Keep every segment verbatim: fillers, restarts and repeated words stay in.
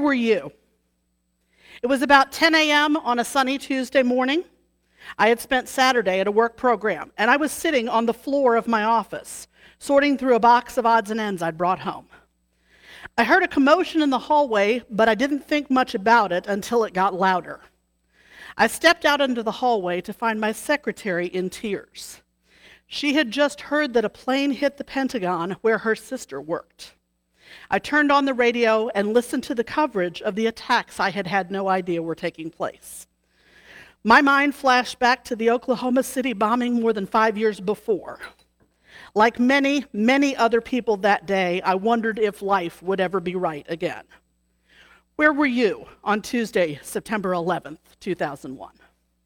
were you? It was about ten a.m. on a sunny Tuesday morning. I had spent Saturday at a work program, and I was sitting on the floor of my office, sorting through a box of odds and ends I'd brought home. I heard a commotion in the hallway, but I didn't think much about it until it got louder. I stepped out into the hallway to find my secretary in tears. She had just heard that a plane hit the Pentagon where her sister worked. I turned on the radio and listened to the coverage of the attacks I had had no idea were taking place. My mind flashed back to the Oklahoma City bombing more than five years before. Like many, many other people that day, I wondered if life would ever be right again. Where were you on Tuesday, September eleventh, two thousand one?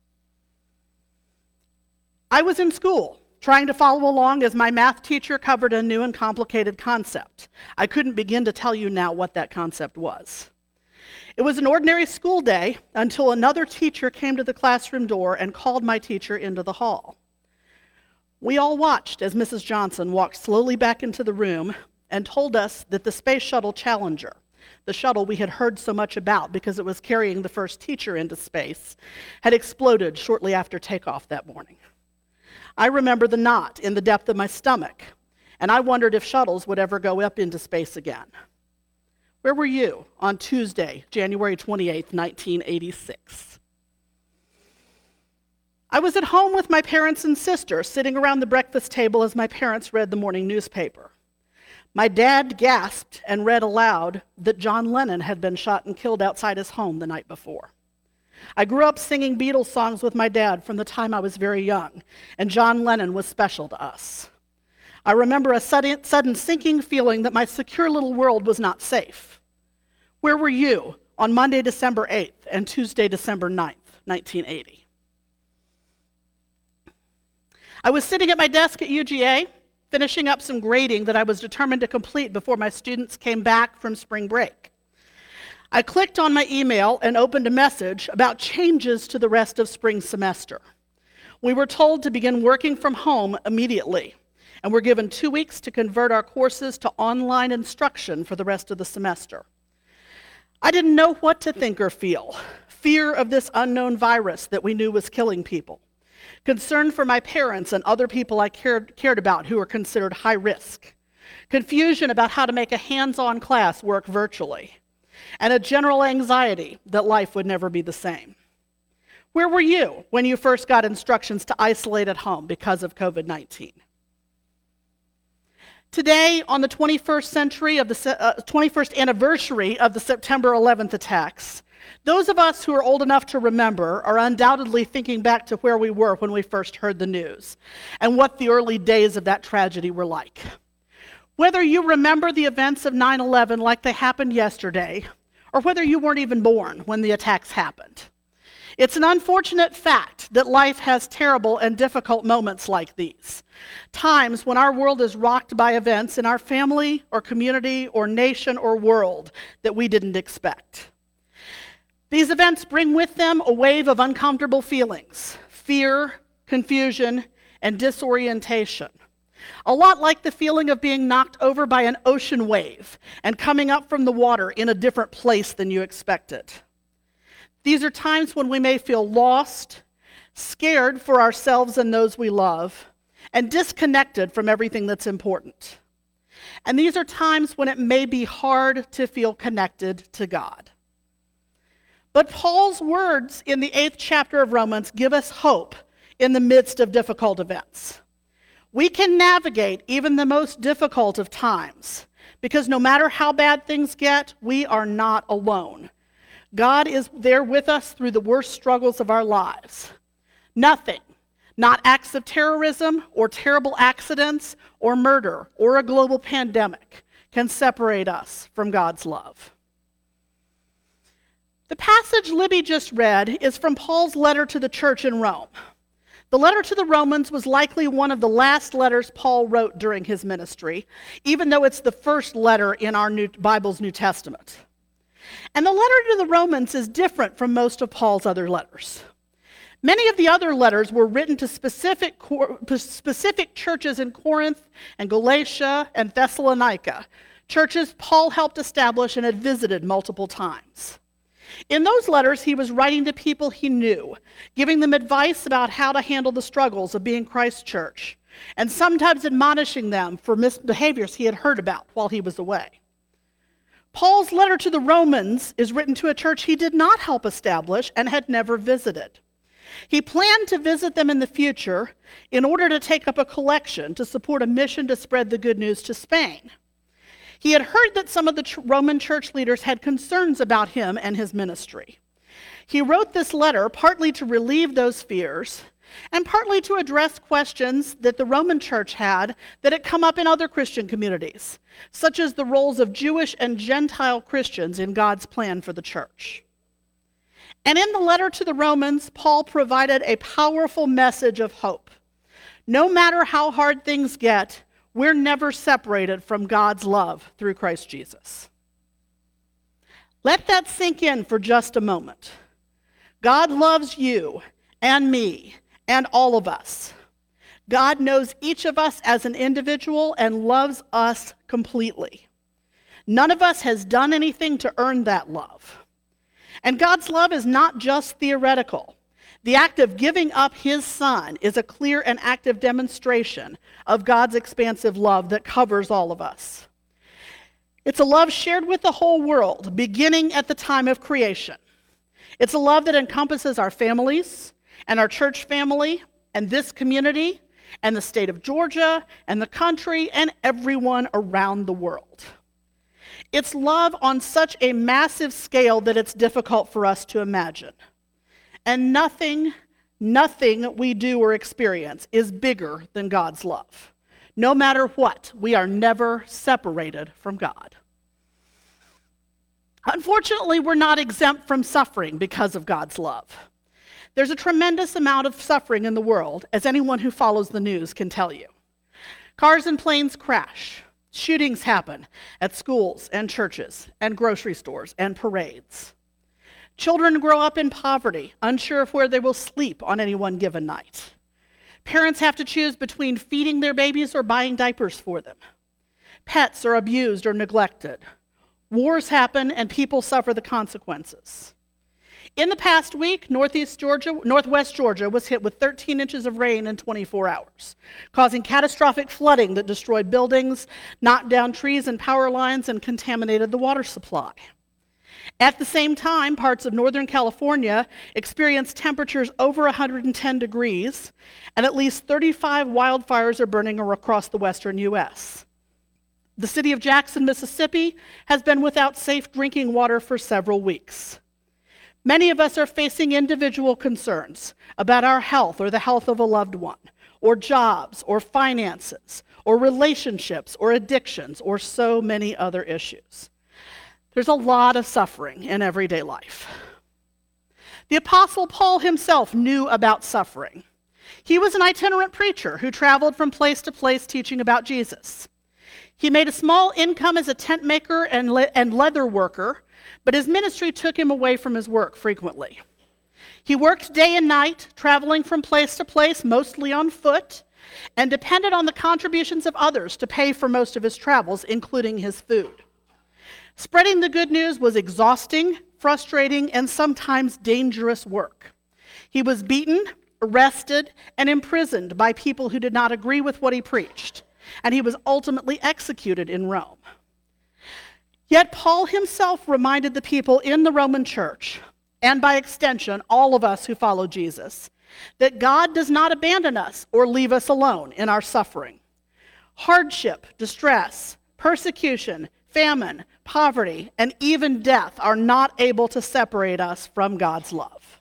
I was in school, trying to follow along as my math teacher covered a new and complicated concept. I couldn't begin to tell you now what that concept was. It was an ordinary school day until another teacher came to the classroom door and called my teacher into the hall. We all watched as Missus Johnson walked slowly back into the room and told us that the Space Shuttle Challenger, the shuttle we had heard so much about because it was carrying the first teacher into space, had exploded shortly after takeoff that morning. I remember the knot in the depth of my stomach, and I wondered if shuttles would ever go up into space again. Where were you on Tuesday, January twenty-eighth, nineteen eighty-six? I was at home with my parents and sister, sitting around the breakfast table as my parents read the morning newspaper. My dad gasped and read aloud that John Lennon had been shot and killed outside his home the night before. I grew up singing Beatles songs with my dad from the time I was very young, and John Lennon was special to us. I remember a sudden, sudden sinking feeling that my secure little world was not safe. Where were you on Monday, December eighth and Tuesday, December ninth, nineteen eighty? I was sitting at my desk at U G A, finishing up some grading that I was determined to complete before my students came back from spring break. I clicked on my email and opened a message about changes to the rest of spring semester. We were told to begin working from home immediately, and were given two weeks to convert our courses to online instruction for the rest of the semester. I didn't know what to think or feel. Fear of this unknown virus that we knew was killing people. Concern for my parents and other people I cared, cared about who were considered high risk. Confusion about how to make a hands-on class work virtually. And a general anxiety that life would never be the same. Where were you when you first got instructions to isolate at home because of covid nineteen? Today, on the twenty-first century of the uh, twenty-first anniversary of the September eleventh attacks, those of us who are old enough to remember are undoubtedly thinking back to where we were when we first heard the news and what the early days of that tragedy were like. Whether you remember the events of nine eleven like they happened yesterday, or whether you weren't even born when the attacks happened, it's an unfortunate fact that life has terrible and difficult moments like these, times when our world is rocked by events in our family or community or nation or world that we didn't expect. These events bring with them a wave of uncomfortable feelings, fear, confusion, and disorientation. A lot like the feeling of being knocked over by an ocean wave and coming up from the water in a different place than you expected. These are times when we may feel lost, scared for ourselves and those we love, and disconnected from everything that's important. And these are times when it may be hard to feel connected to God. But Paul's words in the eighth chapter of Romans give us hope in the midst of difficult events. We can navigate even the most difficult of times because no matter how bad things get, we are not alone. God is there with us through the worst struggles of our lives. Nothing, not acts of terrorism or terrible accidents or murder or a global pandemic, can separate us from God's love. The passage Libby just read is from Paul's letter to the church in Rome. The letter to the Romans was likely one of the last letters Paul wrote during his ministry, even though it's the first letter in our New Bible's New Testament. And the letter to the Romans is different from most of Paul's other letters. Many of the other letters were written to specific, specific churches in Corinth and Galatia and Thessalonica churches Paul helped establish and had visited multiple times. In those letters, he was writing to people he knew, giving them advice about how to handle the struggles of being Christ's church, and sometimes admonishing them for misbehaviors he had heard about while he was away. Paul's letter to the Romans is written to a church he did not help establish and had never visited. He planned to visit them in the future in order to take up a collection to support a mission to spread the good news to Spain. He had heard that some of the Roman church leaders had concerns about him and his ministry. He wrote this letter partly to relieve those fears and partly to address questions that the Roman church had that had come up in other Christian communities, such as the roles of Jewish and Gentile Christians in God's plan for the church. And in the letter to the Romans, Paul provided a powerful message of hope. No matter how hard things get, we're never separated from God's love through Christ Jesus. Let that sink in for just a moment. God loves you and me and all of us. God knows each of us as an individual and loves us completely. None of us has done anything to earn that love. And God's love is not just theoretical. The act of giving up his son is a clear and active demonstration of God's expansive love that covers all of us. It's a love shared with the whole world, beginning at the time of creation. It's a love that encompasses our families and our church family and this community and the state of Georgia and the country and everyone around the world. It's love on such a massive scale that it's difficult for us to imagine. And nothing, nothing we do or experience is bigger than God's love. No matter what, we are never separated from God. Unfortunately, we're not exempt from suffering because of God's love. There's a tremendous amount of suffering in the world, as anyone who follows the news can tell you. Cars and planes crash. Shootings happen at schools and churches and grocery stores and parades. Children grow up in poverty, unsure of where they will sleep on any one given night. Parents have to choose between feeding their babies or buying diapers for them. Pets are abused or neglected. Wars happen and people suffer the consequences. In the past week, Northeast Georgia, Northwest Georgia was hit with thirteen inches of rain in twenty-four hours, causing catastrophic flooding that destroyed buildings, knocked down trees and power lines, and contaminated the water supply. At the same time, parts of Northern California experienced temperatures over one hundred ten degrees, and at least thirty-five wildfires are burning across the western U S. The city of Jackson, Mississippi, has been without safe drinking water for several weeks. Many of us are facing individual concerns about our health or the health of a loved one, or jobs, or finances, or relationships, or addictions, or so many other issues. There's a lot of suffering in everyday life. The Apostle Paul himself knew about suffering. He was an itinerant preacher who traveled from place to place teaching about Jesus. He made a small income as a tent maker and, le- and leather worker, but his ministry took him away from his work frequently. He worked day and night, traveling from place to place, mostly on foot, and depended on the contributions of others to pay for most of his travels, including his food. Spreading the good news was exhausting, frustrating, and sometimes dangerous work. He was beaten, arrested, and imprisoned by people who did not agree with what he preached, and he was ultimately executed in Rome. Yet Paul himself reminded the people in the Roman church, and by extension, all of us who follow Jesus, that God does not abandon us or leave us alone in our suffering. Hardship, distress, persecution, famine, poverty, and even death are not able to separate us from God's love.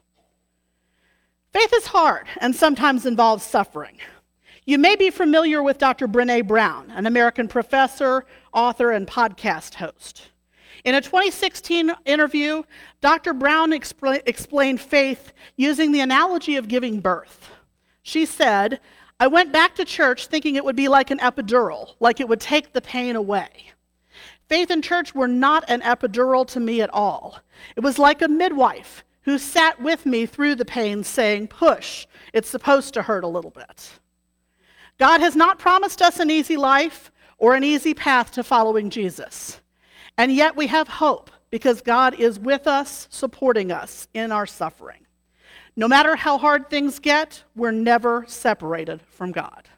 Faith is hard and sometimes involves suffering. You may be familiar with Doctor Brené Brown, an American professor, author, and podcast host. In a twenty sixteen interview, Doctor Brown expl- explained faith using the analogy of giving birth. She said, "I went back to church thinking it would be like an epidural, like it would take the pain away. Faith and church were not an epidural to me at all. It was like a midwife who sat with me through the pain saying, 'Push, it's supposed to hurt a little bit.' God has not promised us an easy life or an easy path to following Jesus. And yet we have hope because God is with us, supporting us in our suffering. No matter how hard things get, we're never separated from God.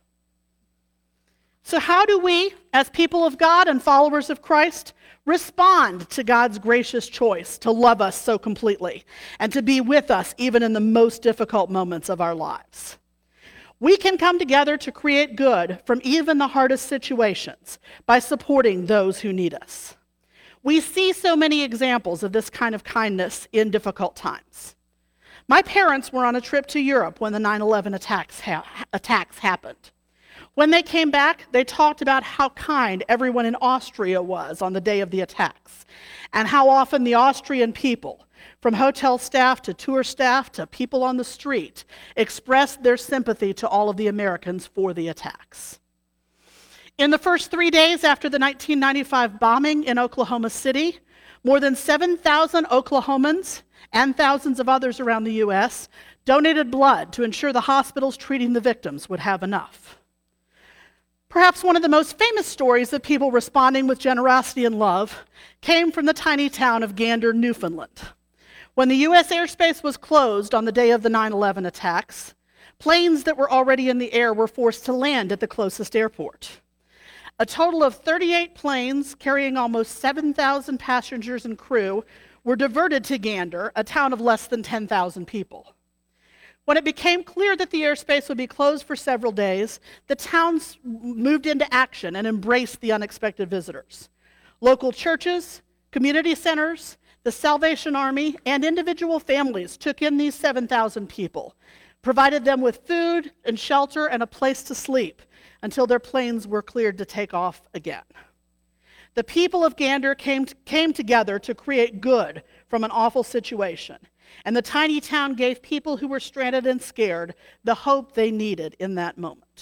So how do we, as people of God and followers of Christ, respond to God's gracious choice to love us so completely and to be with us even in the most difficult moments of our lives? We can come together to create good from even the hardest situations by supporting those who need us. We see so many examples of this kind of kindness in difficult times. My parents were on a trip to Europe when the nine eleven attacks, ha- attacks happened. When they came back, they talked about how kind everyone in Austria was on the day of the attacks, and how often the Austrian people, from hotel staff to tour staff to people on the street, expressed their sympathy to all of the Americans for the attacks. In the first three days after the nineteen ninety-five bombing in Oklahoma City, more than seven thousand Oklahomans and thousands of others around the U S donated blood to ensure the hospitals treating the victims would have enough. Perhaps one of the most famous stories of people responding with generosity and love came from the tiny town of Gander, Newfoundland. When the U S airspace was closed on the day of the nine eleven attacks, planes that were already in the air were forced to land at the closest airport. A total of thirty-eight planes carrying almost seven thousand passengers and crew were diverted to Gander, a town of less than ten thousand people. When it became clear that the airspace would be closed for several days, the towns moved into action and embraced the unexpected visitors. Local churches, community centers, the Salvation Army, and individual families took in these seven thousand people, provided them with food and shelter and a place to sleep until their planes were cleared to take off again. The people of Gander came, came together to create good from an awful situation. And the tiny town gave people who were stranded and scared the hope they needed in that moment.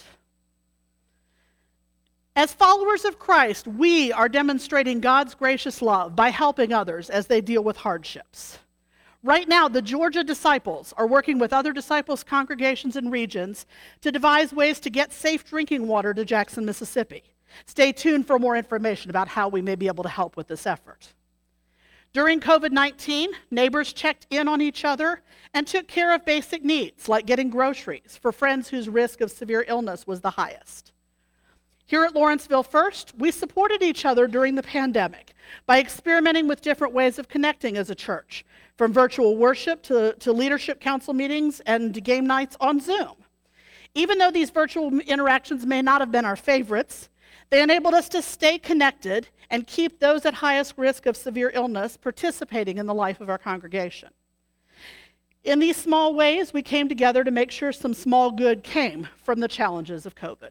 As followers of Christ, we are demonstrating God's gracious love by helping others as they deal with hardships. Right now, the Georgia disciples are working with other disciples' congregations and regions to devise ways to get safe drinking water to Jackson, Mississippi. Stay tuned for more information about how we may be able to help with this effort. During covid nineteen, neighbors checked in on each other and took care of basic needs, like getting groceries for friends whose risk of severe illness was the highest. Here at Lawrenceville First, we supported each other during the pandemic by experimenting with different ways of connecting as a church, from virtual worship to, to leadership council meetings and game nights on Zoom. Even though these virtual interactions may not have been our favorites, they enabled us to stay connected and keep those at highest risk of severe illness participating in the life of our congregation. In these small ways, we came together to make sure some small good came from the challenges of COVID.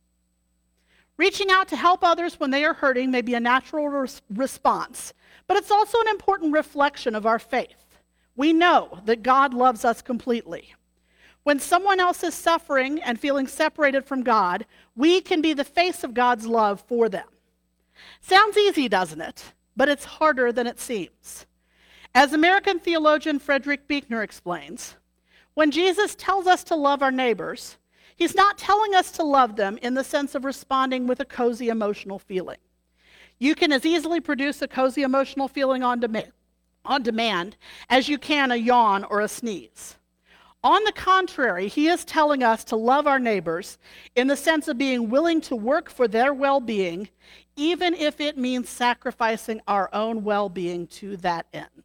Reaching out to help others when they are hurting may be a natural res- response, but it's also an important reflection of our faith. We know that God loves us completely. When someone else is suffering and feeling separated from God, we can be the face of God's love for them. Sounds easy, doesn't it? But it's harder than it seems. As American theologian Frederick Buechner explains, when Jesus tells us to love our neighbors, he's not telling us to love them in the sense of responding with a cozy emotional feeling. You can as easily produce a cozy emotional feeling on demand, on demand as you can a yawn or a sneeze. On the contrary, he is telling us to love our neighbors in the sense of being willing to work for their well-being, even if it means sacrificing our own well-being to that end.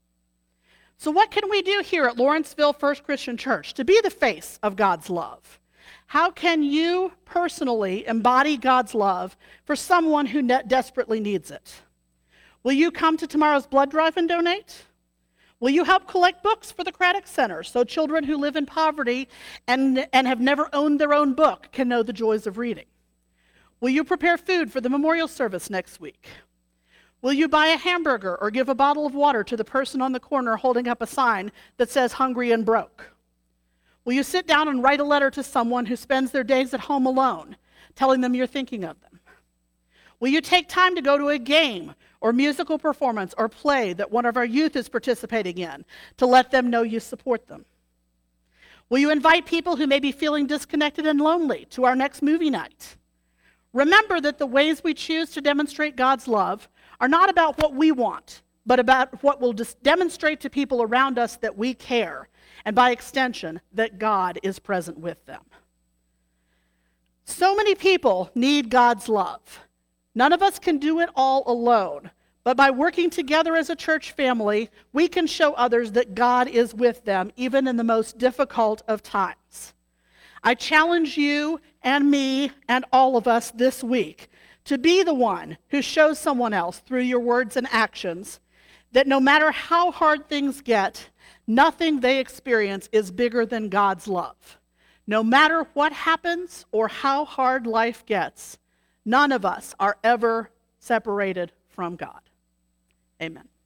So what can we do here at Lawrenceville First Christian Church to be the face of God's love? How can you personally embody God's love for someone who ne- desperately needs it? Will you come to tomorrow's blood drive and donate? Will you help collect books for the Craddock Center so children who live in poverty and, and have never owned their own book can know the joys of reading? Will you prepare food for the memorial service next week? Will you buy a hamburger or give a bottle of water to the person on the corner holding up a sign that says hungry and broke? Will you sit down and write a letter to someone who spends their days at home alone, telling them you're thinking of them? Will you take time to go to a game or musical performance or play that one of our youth is participating in to let them know you support them? Will you invite people who may be feeling disconnected and lonely to our next movie night? Remember that the ways we choose to demonstrate God's love are not about what we want, but about what will dis- demonstrate to people around us that we care, and by extension, that God is present with them. So many people need God's love. None of us can do it all alone, but by working together as a church family, we can show others that God is with them, even in the most difficult of times. I challenge you and me and all of us this week to be the one who shows someone else through your words and actions that no matter how hard things get, nothing they experience is bigger than God's love. No matter what happens or how hard life gets, none of us are ever separated from God. Amen.